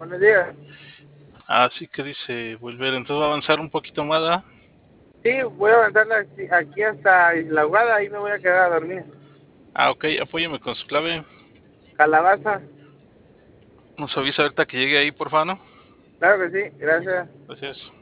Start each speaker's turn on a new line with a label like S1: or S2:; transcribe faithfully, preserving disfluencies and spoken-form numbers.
S1: Buenos días.
S2: Así que dice volver, entonces va a avanzar un poquito más, ¿verdad?
S1: Sí, voy a avanzar aquí, aquí hasta Isla Ahogada, ahí me voy a quedar a dormir.
S2: Ah, ok, apóyeme con su clave.
S1: Calabaza,
S2: Nos avisa ahorita que llegue ahí, por favor, ¿no?
S1: claro que sí, gracias.
S2: Gracias.